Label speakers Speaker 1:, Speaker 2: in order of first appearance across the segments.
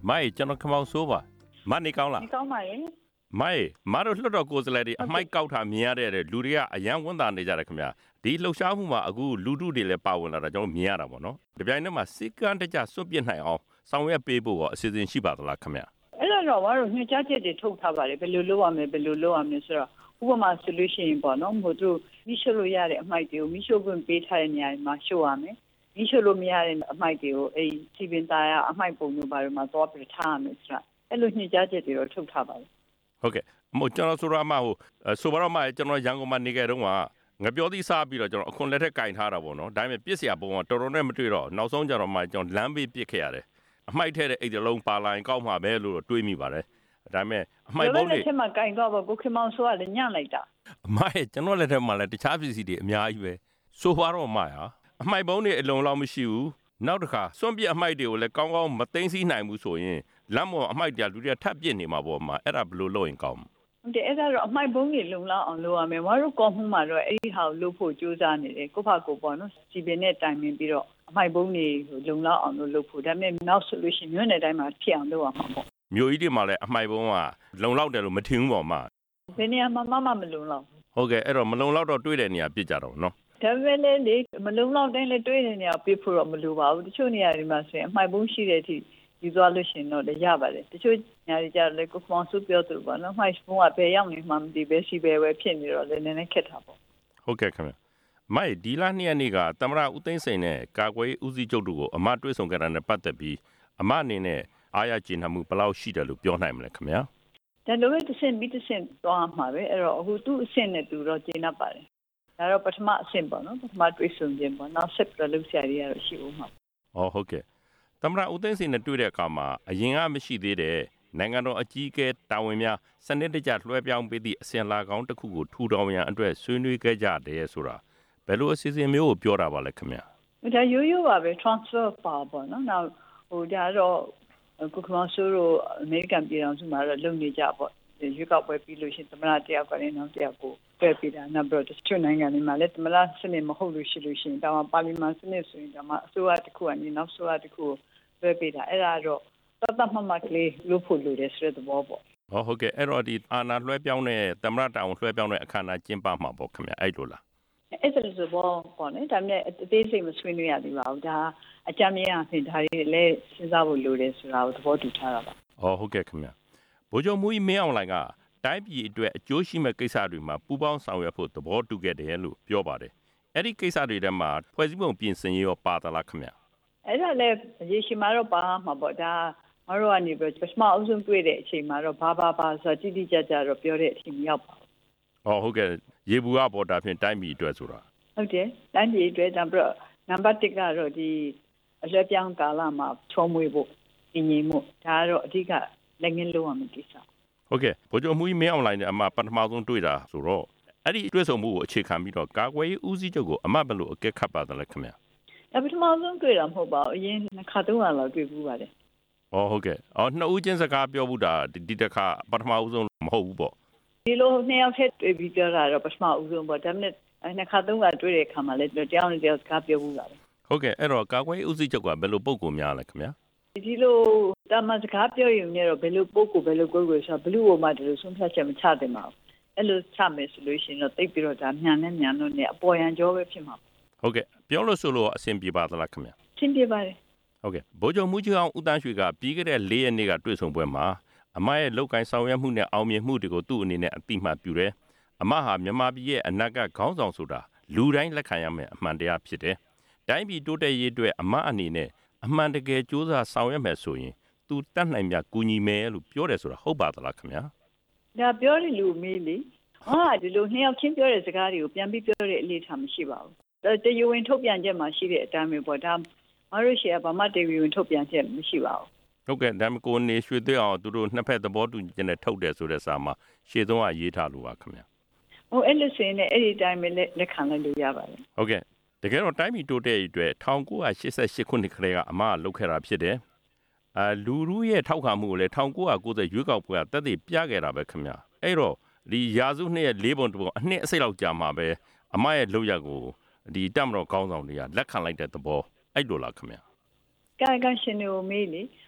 Speaker 1: မိုင်ကျွန်တော်ခမောင်ဆိုးပါမနေကောင်းလား
Speaker 2: နေကောင်းပါရဲ့
Speaker 1: မိုင်မတို့လွှတ်တော်ကိုယ်စားလှယ်တွေအမိုက်ကောက်ထားမြင်ရတဲ့လူတွေကအယံဝန်တာနေကြတယ်ခင်ဗျာဒီလှုပ်ရှားမှုမှာအခုလူထုတွေလည်းပါဝင်လာတာကျွန်တော်မြင်ရတာပေါ့နော်ဒီပြိုင်ထဲမှာစစ်ကမ်းတကြစွန့်ပစ်နိုင်အောင်ဆောင်ရွက်ပေးဖို့အစီအစဉ်ရှိပါသလားခင်ဗျာ
Speaker 2: အဲ့တော့ဘာလို့ညှို့ချချက်တွေထုတ်ထားပါလဲဘယ်လိုလုပ်ရမလဲဆိုတော့ဥပမာဆိုလို့ရှိရင်ပေါ့နော်မို့သူမိရှုလို့ရတဲ့အမိုက်တွေကိုမိရှုခွင့်ပေးထားတဲ့နေရာမှာရှို့ရမယ်မိရှုလို့မရတဲ့အမိုက်တွေကိုအဲ့စီပင်သားရအမိုက်ပုံတို့ဘာတွေမှာသွားပြီးထားရမယ်ဆိုတာအဲ့လိုညှို့ချချက်တွေတော့ထုတ်ထားပါလေ
Speaker 1: ဟုတ်ကဲ့မို့ကျွန်တော်ဆိုတော့မှဆိုပါတော့မှကျွန်တော်ရန်ကုန်မှာနေခဲ့တော့ကငပြောသီးစားပြီးတော့ကျွန်တော်အခွန်လက်ထက်ကင်ထားတာပေါ့နော်ဒါပေမဲ့ပြစ်စရာပုံကတော်တော်နဲ့မတွေ့တော့နောက်ဆုံးကျတော့မှကျွန်တော်လမ်းဘေးပြစ်ခဲ့ရတယ်အမိုက်ထဲတဲ့အိတ်တလုံးပါလာရင်ကောက်မှာပဲလို့တွေးမိပါတယ်ဒါပေမဲ့အမိုက်ပုံးတွေ
Speaker 2: လက်ထက်မှာကင်တော့ကိုခင်မောင်ဆိုကလည်းညံ့လိုက်တာ
Speaker 1: အမိုက်ကျွန်တော်လက်ထက်မှာလည်းတခြားပစ္စည်းတွေအများကြီးပဲဆိုပါတော့မှအမိုက်ပုံးတွေအလုံးလောက်မရှိဘူးနောက်တစ်ခါစွန့်ပစ်အမိုက်တွေကိုလည်းကောင်းကောင်းမသိမ်းဆည်းနိုင်ဘူးဆိုရင်လမ်းပေါ်အမိုက်တွေလူတွေထပ်ပြစ်နေမှာပေါ့မှာအဲ့ဒါဘယ်လိုလုပ်ရင်ကောင်း
Speaker 2: ဟုတ်တယ်အဲ့ဒါတော့အမိုက်ပုံးတွေလုံလောက်အောင်လုပ်ရမယ်မတို့ကော်မှုမှာတော့အဲ့ဒီဟာကိုလုပ်ဖို့ကြိုးစားနေတယ်ကိုဖာကိုပေါ့နော်စီပင်နဲ့တိုင်ပင်ပြီးတော့အမိုက်ပုံးတွေလုံလောက်အောင်လုပ်ဖို့ဒါပေမဲ့နောက်ဆိုလို့ရှိရင်မြို့နယ်တိုင်းမှာဖြစ်အောင်လုပ်ရမှာပေါ့
Speaker 1: မြို့ကြီးတွေမှာလည်းအမိုက်ပုံးကလုံလောက်တယ်လို့မထင်ဘူးပေါ့မှာ
Speaker 2: ဘယ်နေရာမှာမလုံလောက်
Speaker 1: ဟုတ်ကဲ့အဲ့တော့မလုံလောက်တော့တွေးတဲ့နေရာပြစ်ကြတော့နော်
Speaker 2: ဒါပေမဲ့လေမလုံလောက်တိုင်းလည်းတွေးတဲ့နေရာပြစ်ဖို့တော့မလိုပါဘူးတချို့နေရာတွေမှာဆိုရင်အမိုက်ပုံးရှိတဲ့အထိဒီသွားလို့ရှိရင်တော့လည်းရပါတယ်တချို့နေရာတွေကျတော့လေကိုဖောင်စုပြောသူပေါ့နော်အမိုက်ပုံးကဘယ်ရောက်နေမှမသိပဲရှိပဲဖြစ်နေတော့လည်းနည်းနည်းခက်တာပေါ့
Speaker 1: ဟုတ်ကဲ့ခင်ဗျမိုက်ဒီလ2ရက်နေ့ကသမရဦးသိန်းစိန်နဲ့ကာကွယ်ဦးစီးချုပ်တို့ကိုအမတွေ့ဆုံကြတာနဲ့ပတ်သက်ပြီးအမအနေနဲ့အားရကျေနပ်မှုဘယ်လောက်ရှိတယ်လို့ပြောနိုင်မလဲခင်ဗျာ
Speaker 2: ဒါလိုပဲတစ်ဆင့်သွားမှာပဲအဲ့တော့အခုသူ့အဆင့်နဲ့သူတော့ကျေနပ်ပါတယ်ဒါတော့ပထမအဆင့်ပေါ့နော်ပထမတွေ့ဆုံခြင်းပေါ့နောက်ဆက်ပြီးလုပ်ဆရာတွေကတော့ရှိဦးမှာ
Speaker 1: ဟုတ်ကဲ့သမရဦးသိန်းစိန်နဲ့တွေ့တဲ့အခါမှာအရင်ကမရှိသေးတဲ့နိုင်ငံတော်အကြီးအကဲတာဝန်များစနစ်တကျလွှဲပြောင်းပေးသည့်အစဉ်လာကောင်းတစ်ခုကိုထူထောင်ရန်အတွက်ဆွေးနွေးခဲ့ကြတယ်ဆိုတာဘယ်လိုအစီအစဉ်မျိုးကိုပြောတာပါလဲခင်ဗျာ
Speaker 2: ဒါရိုးပါပဲ transfer ပါပေါ့နော်နောက်ဒါတော့ကိုကမောင်ဆိုးတို့အမေရိကန်ပြည်ထောင်စုမှာတော့လုပ်နေကြပေါ့ရွေးကောက်ပွဲပြီးလို့ရှိရင်သမရတယောက်ကလည်းနောက်တယောက်ကိုတွဲပြီးတာနောက်ပြီးတော့တချို့နိုင်ငံတွေမှာလည်းသမရစနစ်မဟုတ်လို့ရှိရင်ဒါမှပါလီမန်စနစ်ဆိုရင်ဒါမှအစိုးရတစ်ခုကနေနောက်အစိုးရတစ်ခုကိုတွဲပြီးတာအဲ့ဒါတော့တတ်မှတ်ကလေးလို့ဖို့လို့တဲ့ဆိုတဲ့သဘောပေါ့
Speaker 1: ဟုတ်ကဲ့အဲ့တော့ဒီအာဏာလွှဲပြောင်းတဲ့သမရတာဝန်လွှဲပြောင်းတဲ့အခမ်းအနားကျင်းပမှာပေါ့ခင်ဗျအဲ့လိုလား
Speaker 2: အဲ့ဒါဆိုပေါ့နော်ဒါပေမဲ့အသေးစိတ်မဆွေးနွေးရသေးပါဘူးဒါအကြမ်းမြင်အဖြစ်ဒါတွေလည်းစဉ်းစားဖို့လိုတယ်ဆိုတာကိုသဘောတူထားတာပါ
Speaker 1: ဟုတ်ကဲ့ခင်ဗျဗိုလ်ချုပ်မူကြီးမင်းအောင်လှိုင်ကတိုင်းပြည်အတွက်အကျိုးရှိမဲ့ကိစ္စတွေမှာပူးပေါင်းဆောင်ရွက်ဖို့သဘောတူခဲ့တယ်လို့ပြောပါတယ်အဲ့ဒီကိစ္စတွေထဲမှာဖွဲ့စည်းပုံပြင်ဆင်ရေးရောပါသလားခင်ဗျ
Speaker 2: အဲ့ဒါလည်းရေရှည်မှာတော့ပါမှာပေါ့ဒါမတို့ကနေပြီးပထမအဆုံးတွေ့တဲ့အချိန်မှာတော့ဘာဆိုတိတိကျကျတော့ပြောတဲ့အချိန်မရောက်ပါ
Speaker 1: ဘူးဟုတ်ကဲ့ရေဘူးကပေါ်တာဖြင့်တိုင်းပြည်အတွက်ဆိုတာ
Speaker 2: ဟုတ်တယ်တိုင်းပြည်အတွက်ဒါပြီးတော့နံပါတ်1ကတော့ဒီအလွှဲပြောင်းကာလမှာချုံးမွေးဖို့ညင်မှုဒါကတော့အဓိကလက်ငင်းလုံးဝမကိစ္စ
Speaker 1: ဟုတ်ကဲ့ဗိုလ်ချုပ်မှုကြီးမင်းအောင်လှိုင်နဲ့အမပထမဆုံးတွေ့တာဆိုတော့အဲ့ဒီတွေ့ဆုံမှုကိုအခြေခံပြီးတော့ကာကွယ်ရေးဦးစီးချုပ်ကိုအမဘယ်လိုအကဲခတ်ပါသလဲခင်ဗျ
Speaker 2: ဒါပထမဆုံးတွေ့တာမဟုတ်ပါဘူးအရင်တစ်ခါသုံးခါလောက်တွေ့ဘူးပါတယ်
Speaker 1: ဟုတ်ကဲ့နှစ်ဦးချင်းစကားပြောဘူးတာဒီတစ်ခါပထမဦးဆုံးမဟုတ်ဘူးပေါ့
Speaker 2: ဒီလိုနှစ်ယောက်ထက်တွေ့ပြီးပြောတာတော့ပထမဦးဆုံးပေါ့ဒါပေမဲ့နှစ်ခါသုံးခါတွေ့တဲ့အခါမှာလည်းတယောက်နဲ့တယောက်စကားပြောဘူးပါတယ်
Speaker 1: ဟုတ်ကဲ့အဲ့တော့ကာကွယ်ရေးဦးစီးချုပ်ကဘယ်လိုပုံကိုများလဲခင်ဗျာ
Speaker 2: ဒီလိုတာမန်စကားပြောရင်လည်းဘယ်လိုပုံကိုဘယ်လိုကိုယ်ကိုဆိုဘလူးပေါ်မှာဒီလိုဆုံးဖြတ်ချက်မချသင့်ပါဘူးအဲ့လိုချမယ်ဆိုလို့ရှိရင်တော့တိတ်ပြီးတော့ဒါမြန်လို့နဲ့အပေါ်ရန်ကြောပဲဖြစ်မှာ
Speaker 1: ဟုတ်ကဲ့ပြောလို့ဆိုလို့အဆင်ပြေပါသလားခင်ဗျာ
Speaker 2: အဆင်ပြေပါတယ်
Speaker 1: ဟုတ်ကဲ့ဗိုလ်ချုပ်မှုကြီးအောင်ဦးတန်းရွှေကပြီးခဲ့တဲ့4ရက်နေ့ကတွေ့ဆုံပွဲမှာအမရဲ့လောက်ကိုင်းဆောင်ရွက်မှုနဲ့အောင်မြင်မှုတွေကိုသူ့အနေနဲ့အတိမတ်ပြုတယ်အမဟာမြန်မာပြည်ရဲ့အနာဂတ်ခေါင်းဆောင်ဆိုတာလူတိုင်းလက်ခံရမယ်အမှန်တရားဖြစ်တယ်တိုင်းပြည်တိုးတက်ရေးအတွက်အမအနေနဲ့အမှန်တကယ်စူးစမ်းဆောင်ရွက်မယ်ဆိုရင်သူတတ်နိုင်မြကူညီမယ်လို့ပြောတယ်ဆိုတာဟုတ်ပါသလားခင်ဗျာ
Speaker 2: ဒါပြောတယ်လူမေးလေဒီလိုနှစ်ယောက်ချင်းပြောတဲ့စကားတွေကိုပြန်ပြီးပြောတဲ့အလေးထားမရှိပါဘူးတရားဝင်ထုတ်ပြန်ချက်မှာရှိတဲ့အတိုင်းပဲပေါ့ဒါမတို့ရှိရဘာမှတရားဝင်ထုတ်ပြန်ချက်မရှိပါဘူး
Speaker 1: ဟုတ်ကဲ့ဒါမှကိုနေရွှေသွေးအောင်သူတို့နှစ်ဖက်သဘောတူညီချက်နဲ့ထုတ်တယ်ဆိုတဲ့စာမှာရှေ့ဆုံးကရေးထားလို့ပါခင်ဗျာ
Speaker 2: အဲ့လိုဆိုရင်လည်းအဲ့ဒီတိုင်းပဲလက်ခံလိုက်လို့ရပါတယ်
Speaker 1: ဟုတ်ကဲ့တကယ်တော့တိုင်းပြည်တိုးတက်ရေးအတွက်1988ခုနှစ်ခန့်ကအမကလုပ်ခဲ့တာဖြစ်တယ်လူလူရဲ့ထောက်ခံမှုကိုလည်း1990ရွေးကောက်ပွဲကတက်တည်ပြခဲ့တာပဲခင်ဗျာအဲ့တော့ဒီရာစုနှစ်ရဲ့၄ပုံတစ်ပုံအနှစ်အစိတ်လောက်ကြာမှာပဲအမရဲ့လုပ်ရက်ကိုဒီတပ်မတော်ကောင်းဆောင်တွေကလက်ခံလိုက်တဲ့သဘောအဲ့လိုလားခင်ဗျာ
Speaker 2: ကာယကရှင်တွေကိုမေးလေ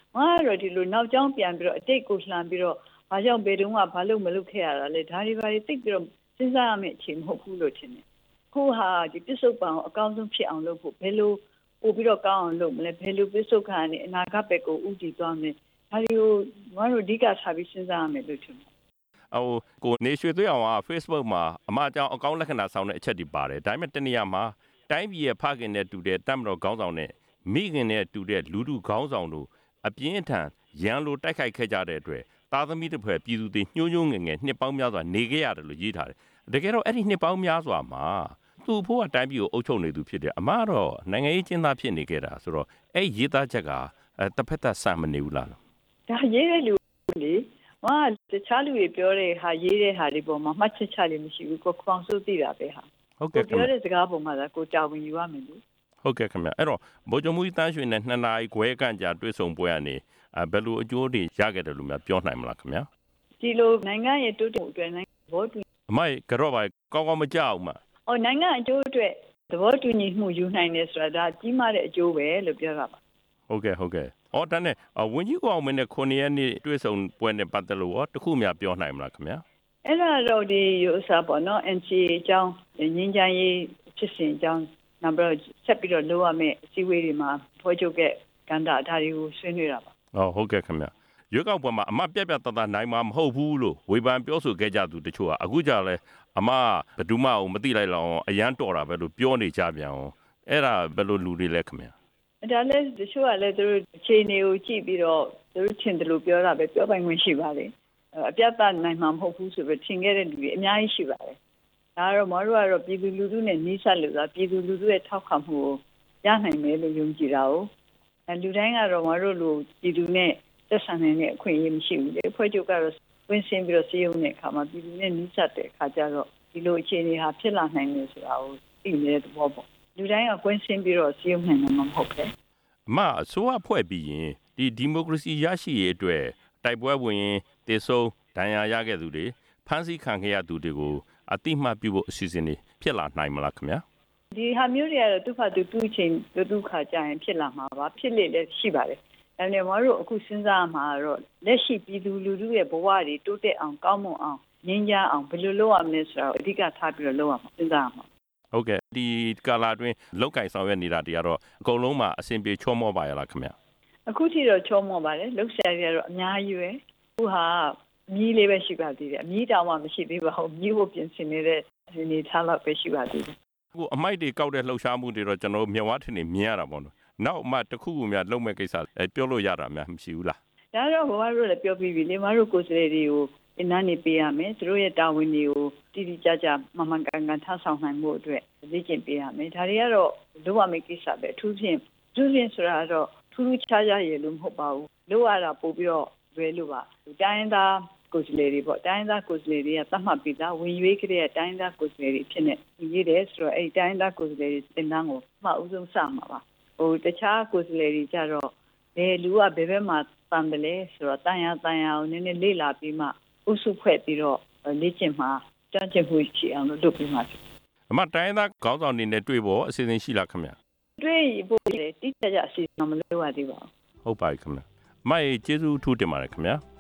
Speaker 2: ငါကတော့ဒီလိုနောက်ကျောင်းပြန်ပြီးတော့အတိတ်ကိုလှန်ပြီးတော့ဘာကြောင့်ဘယ်တုန်းကဘာလို့မလုပ်ခဲ့ရတာလဲဒါတွေဘာတွေသိပြီးတော့စဉ်းစားရမယ့်အချိန်မဟုတ်ဘူးလို့ထင်တယ်ခုဟာဒီပစ္စုပန်ကိုအကောင်းဆုံးဖြစ်အောင်လုပ်ဖို့ဘယ်လိုပို့ပြီးတော့ကောင်းအောင်လုပ်မလဲဘယ်လိုပစ္စုပန်နဲ့အနာဂတ်ဘက်ကိုဥတည်သွားမလဲဒါတွေကိုငါတို့အဓိကထားပြီးစဉ်းစားရမယ်လို့ထင်တယ်
Speaker 1: ကိုနေရွှေသွေးအောင်က Facebook မှာအမအကြောင်းအကောင်းလက္ခဏာဆောင်တဲ့အချက်တွေပါတယ်ဒါပေမဲ့တနေရာမှာတိုင်းပြည်ရဲ့ဖခင်နဲ့တူတဲ့တပ်မတော်ခေါင်းဆောင်နဲ့မိခင်နဲ့တူတဲ့လူထုခေါင်းဆောင်တို့အပြင်းထန်ရန်လိုတိုက်ခိုက်ခဲ့ကြတဲ့အတွက်သားသမီးတစ်ဖွဲ့ပြည်သူတွေညှိုးညွှန်းငယ်ငယ်နှစ်ပေါင်းများစွာနေခဲ့ရတယ်လို့ရေးထားတယ်တကယ်တော့အဲ့ဒီနှစ်ပေါင်းများစွာမှာသူ့ဖို့ကတိုင်းပြည်ကိုအုပ်ချုပ်နေသူဖြစ်တယ်အမကတော့နိုင်ငံရေးကျင်းသားဖြစ်နေခဲ့တာဆိုတော့အဲ့ရေးသားချက်ကတစ်ဖက်သက်ဆန်မနေဘူးလား
Speaker 2: ဒါရေးတဲ့လူလေဟာတခြားလူတွေပြောတဲ့ဟာရေးတဲ့ဟာတွေပေါ်မှာမှတ်ချက်ချလေးမရှိဘူးကိုခေါင်းစိုးသိတာပဲဟာ
Speaker 1: ဟုတ်ကဲ့
Speaker 2: ပြောတဲ့စကားပုံမှာကိုတာဝန်ယူရမယ်လို့
Speaker 1: ဟုတ်ကဲ့ခင်ဗျအဲ့တော့ဗိုလ်ချုပ်မှုတန်းရွှေနဲ့2နာရီခွဲခန့်ကြာတွေ့ဆုံပွဲကနေဘယ်လိုအကျိုးတွေရခဲ့တယ်လို့များပြောနိုင်မလားခင်ဗျ
Speaker 2: ဒီလိုနိုင်ငံရဲ့တိုးတက်မှုအတွက်နိုင်ငံဘောတူ
Speaker 1: အမိုက်ကတော့ပါကောင်းကောင်းမကြအောင်မ
Speaker 2: နိုင်ငံအကျိုးအတွက်သဘောတူညီမှုယူနိုင်တယ်ဆိုတာဒါကြီးမားတဲ့အကျိုးပဲလို့ပြောတာပါ
Speaker 1: ဟုတ်ကဲ့တန်းနဲ့ဝန်ကြီးကိုအောင်မင်းနဲ့9ရက်နေ့တွေ့ဆုံပွဲနဲ့ပတ်သက်လို့ရောတခုများပြောနိုင်မလားခင်ဗျ
Speaker 2: အဲ့ဒါတော့ဒီဥစားပေါ့နော် NCA အကြောင်းငင်းချမ်းရေးဖြစ်စဉ်အကြောင်းနောက်ပြီးတော့ဆက်ပြီးတော့လုပ်ရမယ့်အစည်းအဝေးတွေမှာဖွဲ့ချုပ်ကကန္တာဒါတွေကိုဆွေးနွေးတာပါ
Speaker 1: ဟုတ်ကဲ့ခင်ဗျရွေးကောက်ပွဲမှာအမပြတ်တသားနိုင်မှာမဟုတ်ဘူးလို့ဝေဖန်ပြောဆိုခဲ့ကြသူတချို့ကအခုကြလဲအမဘယ်သူမှမသိလိုက်လောက်အောင်အရန်တော်တာပဲလို့ပြောနေကြပြန်အောင်အဲ့ဒါဘယ်လိုလူတွေလဲခင်ဗျ
Speaker 2: ဒါလည်းတချို့ကလည်းသူတို့အခြေအနေကိုကြည့်ပြီးတော့သူတို့ထင်တယ်လို့ပြောတာပဲပြောပိုင်ခွင့်ရှိပါလေအပြတ်သားနိုင်မှာမဟုတ်ဘူးဆိုပြီးထင်ခဲ့တဲ့လူတွေအများကြီးရှိပါတယ်ဒါကတော့မတို့ကတော့ပြည်သူလူထုနဲ့နှီးစပ်လို့ဆိုတာပြည်သူလူထုရဲ့ထောက်ခံမှုကိုရနိုင်မယ်လို့ယုံကြည်တာ哦လူတိုင်းကတော့မတို့လိုပြည်သူနဲ့သက်ဆိုင်တဲ့အခွင့်အရေးမရှိဘူးလေဖွဲ့ချုပ်ကတော့ဝင်ဆင်းပြီးတော့စည်းရုံးတဲ့အခါမှာပြည်သူနဲ့နှီးစပ်တဲ့အခါကျတော့ဒီလိုအခြေအနေဟာဖြစ်လာနိုင်တယ်ဆိုတာကိုသိနေတဲ့သဘောပေါ့လူတိုင်းကဝင်ဆင်းပြီးတော့စည်းရုံးနိုင်မှာမဟုတ်ဘူး
Speaker 1: အမအစိုးရဖွဲ့ပြီးရင်ဒီမိုကရေစီရရှိရေးအတွက်တိုက်ပွဲဝင်ရင်တည်ဆုံဒဏ်ရာရခဲ့သူတွေဖမ်းဆီးခံခဲ့ရသူတွေကိုအတိမတ်ပြုဖို့အစီအစဉ်တွေဖြစ်လာနိုင်မလားခင်ဗျာ
Speaker 2: ဒီဟာမျိုးတွေကတော့သူ့ဖာသူတူးချင်းဒုက္ခကြရင်ဖြစ်လာမှာပါဖြစ်လေလည်းရှိပါတယ်ဒါနဲ့မတို့အခုစဉ်းစားမှာတော့လက်ရှိပြည်သူလူထုရဲ့ဘဝတွေတိုးတက်အောင်ကောင်းမွန်အောင်ငြိမ်းချမ်းအောင်ဘယ်လိုလုပ်ရမလဲဆိုတာကိုအဓိကထားပြီးတော့လုပ်ရမှာစဉ်းစားရမှာ
Speaker 1: ဟုတ်ကဲ့ဒီကာလာအတွင်းလောက်ကင်ဆောင်ရွက်နေတာတွေကတော့အကုန်လုံးမှာအဆင်ပြေချောမောပါရလားခင်ဗျ
Speaker 2: အခုထိတော့ချောမောပါတယ်လှုပ်ရှားရတော့အများကြီးပဲအခုဟာမြည်လေးပဲရှိပါသေးတယ်အမြည်တောင်မှမရှိသေးပါဘူးမြည်ဖို့ပြင်ဆင်နေတဲ့အနေထားလောက်ပဲရှိပါသေးတယ်
Speaker 1: အခုအမိုက်တွေကောက်တဲ့လှုပ်ရှားမှုတွေတော့ကျွန်တော်မြဝထင်နေမြင်ရတာပေါ့နော်နောက်မှတစ်ခုခုများလုပ်မဲ့ကိစ္စပြောလို့ရတာများမရှိဘူးလား
Speaker 2: ဒါတော့ဘဝတို့လည်းပြောပြီးပြီလေမတို့ကိုယ်စားလှယ်တွေကိုအနည်းနေပေးရမယ်သူတို့ရဲ့တာဝန်တွေကိုတိတိကျကျမှန်မှန်ကန်ကန်ထားဆောင်နိုင်မှုအတွက်လေ့ကျင့်ပေးရမယ်ဒါတွေကတော့လုပ်ရမယ့်ကိစ္စပဲအထူးဖြင့်ဆိုတာတော့ထူးထူးခြားခြားရလို့မဟုတ်ပါဘူးလုပ်ရတာပို့ပြီးတော့လွယ်လို့ပါတိုင်းသားကိုယ်စားလှယ်တွေပေါ့တိုင်းသားကိုယ်စားလှယ်တွေကသတ်မှတ်ပြီးသားဝင်ရွေးကြတဲ့တိုင်းသားကိုယ်စားလှယ်တွေဖြစ်နေရေးတယ်ဆိုတော့အဲ့တိုင်းသားကိုယ်စားလှယ်တွေတင်တန်းကိုမှအဦးဆုံးစမှာပါတခြားကိုယ်စားလှယ်တွေကြတော့ဘယ်လူကဘယ်ဘက်မှာတန်တယ်လဲဆိုတော့တန်ရာကိုနည်းနည်းလေ့လာပြီးမှဥစုဖွဲ့ပြီးတော့လေ့ကျင့်မှာကြံ့ကျင်မှုရှိအောင်လုပ်ပြီးမှ
Speaker 1: အမတိုင်းသားခေါင်းဆောင်တွေနဲ့တွေ့ဖို့အစီအစဉ်ရှိလားခင်ဗျ
Speaker 2: တွေ့ဖို့တိကျကျအစီအစဉ်မလုပ်ရသေးပါဘူး
Speaker 1: ဟုတ်ပါပြီခင်ဗျအမကျေးဇူးထူးတင်ပါတယ်ခင်ဗျ